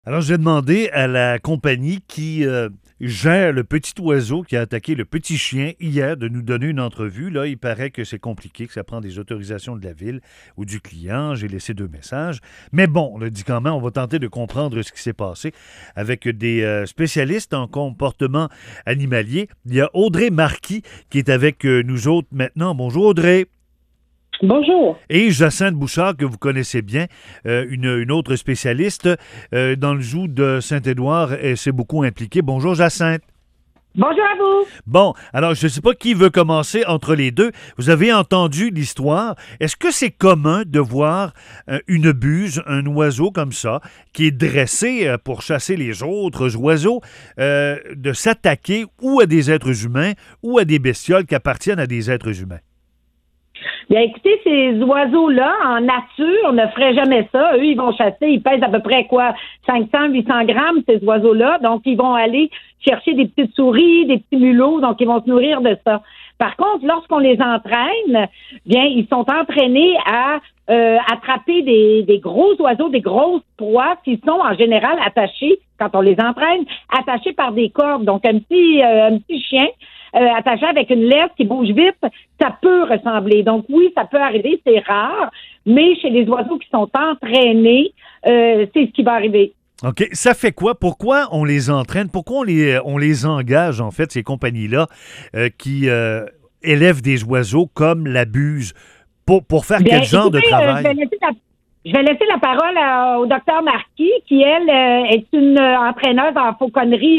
Alors, j'ai demandé à la compagnie qui gère le petit oiseau qui a attaqué le petit chien hier de nous donner une entrevue. Là, il paraît que c'est compliqué, que ça prend des autorisations de la ville ou du client. J'ai laissé 2 messages. Mais bon, on a dit quand même, on va tenter de comprendre ce qui s'est passé avec des spécialistes en comportement animalier. Il y a Audrey Marquis qui est avec nous autres maintenant. Bonjour Audrey. Bonjour. Et Jacinthe Bouchard, que vous connaissez bien, une autre spécialiste dans le zoo de Saint-Édouard, et s'est beaucoup impliquée. Bonjour Jacinthe. Bonjour à vous. Bon, alors je ne sais pas qui veut commencer entre les deux. Vous avez entendu l'histoire. Est-ce que c'est commun de voir une buse, un oiseau comme ça, qui est dressé pour chasser les autres oiseaux, de s'attaquer ou à des êtres humains ou à des bestioles qui appartiennent à des êtres humains? Bien, écoutez, ces oiseaux-là, en nature, ne feraient jamais ça. Eux, ils vont chasser, ils pèsent à peu près, 500, 800 grammes, ces oiseaux-là. Donc, ils vont aller chercher des petites souris, des petits mulots, donc ils vont se nourrir de ça. Par contre, lorsqu'on les entraîne, bien, ils sont entraînés à attraper des gros oiseaux, des grosses proies qui sont en général attachés, quand on les entraîne, attachés par des cordes. Donc, un petit chien attaché avec une laisse qui bouge vite, ça peut ressembler. Donc oui, ça peut arriver, c'est rare, mais chez les oiseaux qui sont entraînés, c'est ce qui va arriver. OK. Ça fait quoi? Pourquoi on les entraîne? Pourquoi on les engage, en fait, ces compagnies-là qui élèvent des oiseaux comme la buse? Pour faire Bien, quel genre de écoutez, travail? je vais laisser la parole au docteur Marquis, qui, elle, est une entraîneuse en fauconnerie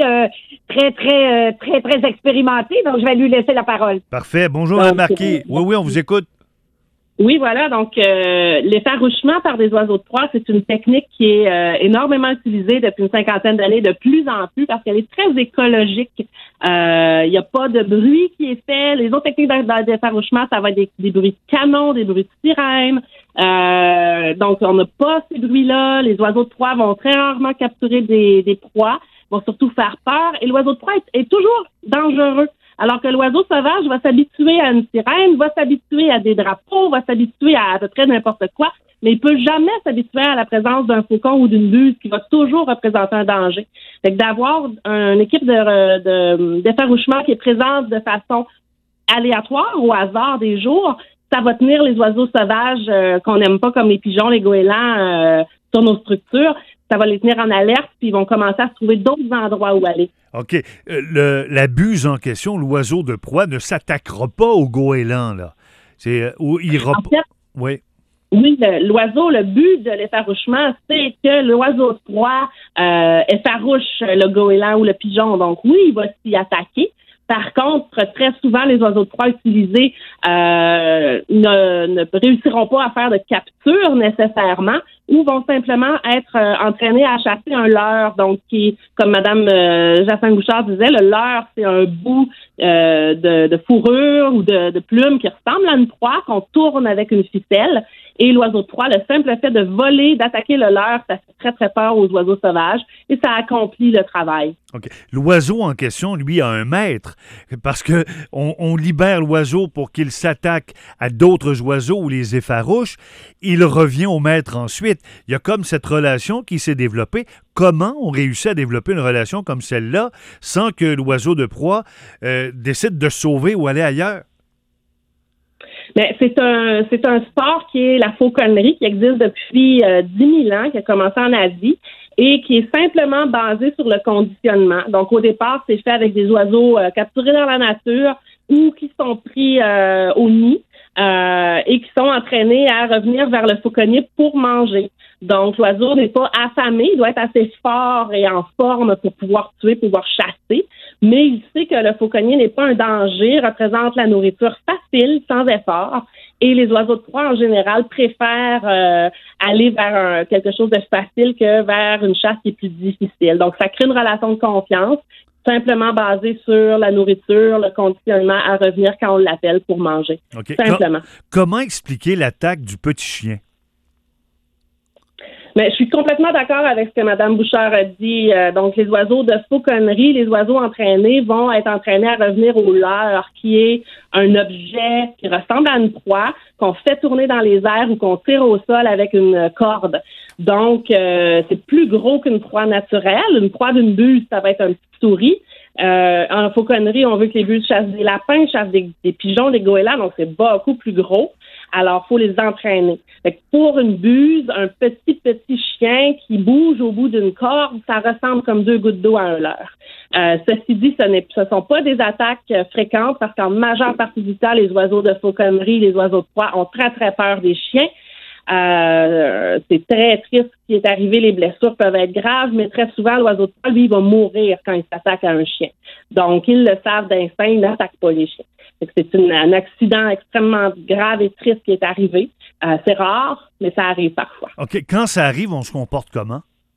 très expérimentée. Donc, je vais lui laisser la parole. Parfait. Bonjour, Mme Marquis. Oui, on vous écoute. Oui, voilà. Donc, l'effarouchement par des oiseaux de proie, c'est une technique qui est énormément utilisée depuis une cinquantaine d'années, de plus en plus, parce qu'elle est très écologique. Il n'y a pas de bruit qui est fait. Les autres techniques d'effarouchement, ça va être des bruits de canon, des bruits de sirène. Donc, on n'a pas ces bruits-là. Les oiseaux de proie vont très rarement capturer des proies, vont surtout faire peur. Et l'oiseau de proie est toujours dangereux. Alors que l'oiseau sauvage va s'habituer à une sirène, va s'habituer à des drapeaux, va s'habituer à peu près n'importe quoi, mais il peut jamais s'habituer à la présence d'un faucon ou d'une buse qui va toujours représenter un danger. Fait que d'avoir une équipe d'effarouchement qui est présente de façon aléatoire, au hasard des jours, ça va tenir les oiseaux sauvages qu'on n'aime pas, comme les pigeons, les goélands, sur nos structures. Ça va les tenir en alerte, puis ils vont commencer à se trouver d'autres endroits où aller. OK. La buse en question, l'oiseau de proie, ne s'attaquera pas au goéland, là. Où il En fait, oui. Oui, l'oiseau, le but de l'effarouchement, c'est que l'oiseau de proie effarouche le goéland ou le pigeon. Donc oui, il va s'y attaquer. Par contre, très souvent, les oiseaux de proie utilisés ne réussiront pas à faire de capture nécessairement ou vont simplement être entraînés à chasser un leurre. Donc, qui, comme Mme Jacinthe Bouchard disait, le leurre, c'est un bout de fourrure ou de plume qui ressemble à une proie qu'on tourne avec une ficelle. Et l'oiseau de proie, le simple fait de voler, d'attaquer le leurre, ça fait très, très peur aux oiseaux sauvages et ça accomplit le travail. OK. L'oiseau en question, lui, a un maître parce que on libère l'oiseau pour qu'il s'attaque à d'autres oiseaux ou les effarouche. Il revient au maître ensuite. Il y a comme cette relation qui s'est développée. Comment on réussit à développer une relation comme celle-là sans que l'oiseau de proie décide de se sauver ou aller ailleurs? Mais c'est un sport qui est la fauconnerie, qui existe depuis 10 000 ans, qui a commencé en Asie et qui est simplement basé sur le conditionnement. Donc, au départ, c'est fait avec des oiseaux capturés dans la nature ou qui sont pris au nid et qui sont entraînés à revenir vers le fauconnier pour manger. Donc, l'oiseau n'est pas affamé, il doit être assez fort et en forme pour pouvoir tuer, pouvoir chasser, mais il sait que le fauconnier n'est pas un danger, représente la nourriture facile, sans effort, et les oiseaux de proie, en général, préfèrent aller vers quelque chose de facile que vers une chasse qui est plus difficile. Donc, ça crée une relation de confiance, simplement basée sur la nourriture, le conditionnement à revenir quand on l'appelle pour manger. OK. Simplement. Comment expliquer l'attaque du petit chien? Mais je suis complètement d'accord avec ce que Mme Bouchard a dit. Donc, les oiseaux de fauconnerie, les oiseaux entraînés vont être entraînés à revenir au leurre, qui est un objet qui ressemble à une proie qu'on fait tourner dans les airs ou qu'on tire au sol avec une corde. Donc, c'est plus gros qu'une proie naturelle. Une proie d'une buse, ça va être un petit souris. En fauconnerie, on veut que les buses chassent des lapins, chassent des pigeons, des goélands, donc c'est beaucoup plus gros. Alors, faut les entraîner. Fait que pour une buse, un petit chien qui bouge au bout d'une corde, ça ressemble comme 2 gouttes d'eau à un leurre. Ceci dit, ce sont pas des attaques fréquentes parce qu'en majeure partie du temps, les oiseaux de fauconnerie, les oiseaux de proie ont très, très peur des chiens. C'est très triste ce qui est arrivé. Les blessures peuvent être graves, mais très souvent, l'oiseau de proie, lui, il va mourir quand il s'attaque à un chien. Donc, ils le savent d'instinct, ils n'attaquent pas les chiens. C'est un accident extrêmement grave et triste qui est arrivé. C'est rare, mais ça arrive parfois. OK. Quand ça arrive, on se comporte comment?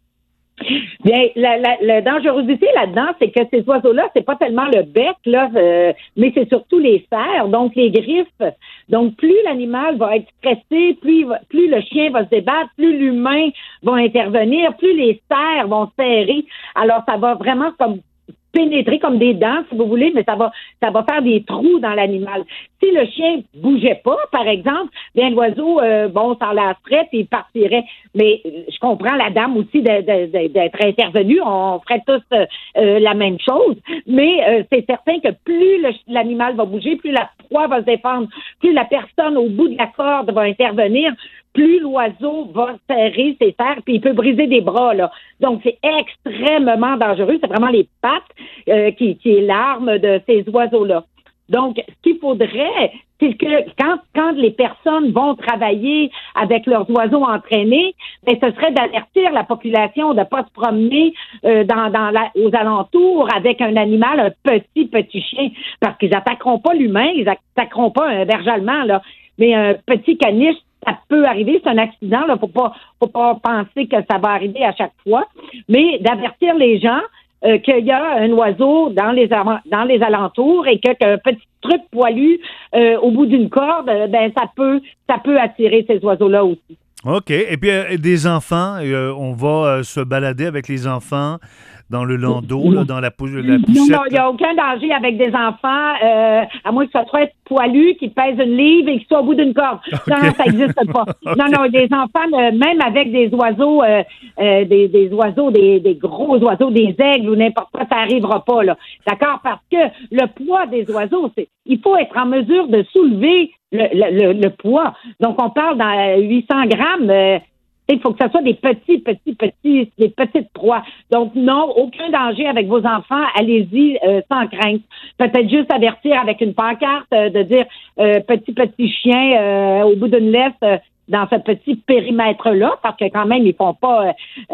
Bien, la dangerosité là-dedans, c'est que ces oiseaux-là, c'est pas tellement le bec, là, mais c'est surtout les serres, donc les griffes. Donc, plus l'animal va être stressé, plus le chien va se débattre, plus l'humain va intervenir, plus les serres vont serrer. Alors, ça va vraiment comme pénétrer comme des dents, si vous voulez, mais ça va faire des trous dans l'animal. Si le chien bougeait pas, par exemple, bien l'oiseau, s'en lasserait et il partirait. Mais je comprends la dame aussi d'être intervenue. On ferait tous la même chose. Mais c'est certain que plus l'animal va bouger, plus la proie va se défendre, plus la personne au bout de la corde va intervenir, plus l'oiseau va serrer ses serres, puis il peut briser des bras, là. Donc, c'est extrêmement dangereux. C'est vraiment les pattes qui est l'arme de ces oiseaux-là. Donc, ce qu'il faudrait, c'est que quand les personnes vont travailler avec leurs oiseaux entraînés, ben, ce serait d'avertir la population de ne pas se promener aux alentours avec un animal, un petit chien, parce qu'ils n'attaqueront pas l'humain, ils n'attaqueront pas un berger allemand, là. Mais un petit caniche, ça peut arriver, c'est un accident, là, faut pas penser que ça va arriver à chaque fois, mais d'avertir les gens qu'il y a un oiseau dans les alentours et qu'un petit truc poilu au bout d'une corde, ben ça peut attirer ces oiseaux-là aussi. OK. Et puis, des enfants, on va se balader avec les enfants dans le landau, là, dans la poussette. Non, il n'y a aucun danger avec des enfants, à moins que ce soit poilu, qui pèse une livre et qui soit au bout d'une corde. Okay. Non, ça n'existe pas. Okay. Non, des enfants, même avec des oiseaux, des oiseaux, des gros oiseaux, des aigles ou n'importe quoi, ça n'arrivera pas, là. D'accord? Parce que le poids des oiseaux, il faut être en mesure de soulever le poids. Donc, on parle dans 800 grammes. Il faut que ce soit des des petites proies. Donc, non, aucun danger avec vos enfants. Allez-y sans crainte. Peut-être juste avertir avec une pancarte de dire petit chien au bout d'une laisse dans ce petit périmètre-là, parce que quand même, ils font pas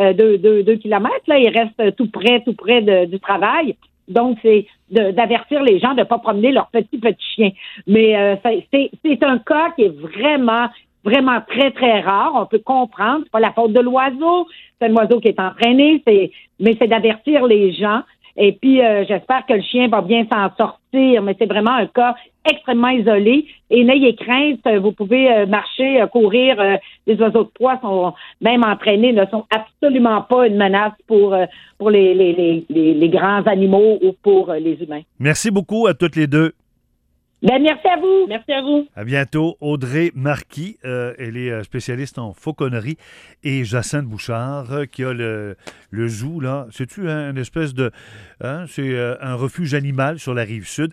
2 kilomètres, là. Ils restent tout près du travail. Donc, c'est d'avertir les gens de ne pas promener leur petit chien. Mais c'est un cas qui est vraiment très, très rare. On peut comprendre. C'est pas la faute de l'oiseau. C'est un oiseau qui est entraîné. Mais c'est d'avertir les gens. Et puis, j'espère que le chien va bien s'en sortir. Mais c'est vraiment un cas extrêmement isolé. Et n'ayez crainte. Vous pouvez marcher, courir. Les oiseaux de proie sont même entraînés, ne sont absolument pas une menace pour les grands animaux ou pour les humains. Merci beaucoup à toutes les deux. Ben, merci à vous. Merci à vous. À bientôt. Audrey Marquis, elle est spécialiste en fauconnerie, et Jacinthe Bouchard, qui a le zoo, là. C'est-tu une espèce de... c'est un refuge animal sur la Rive-Sud.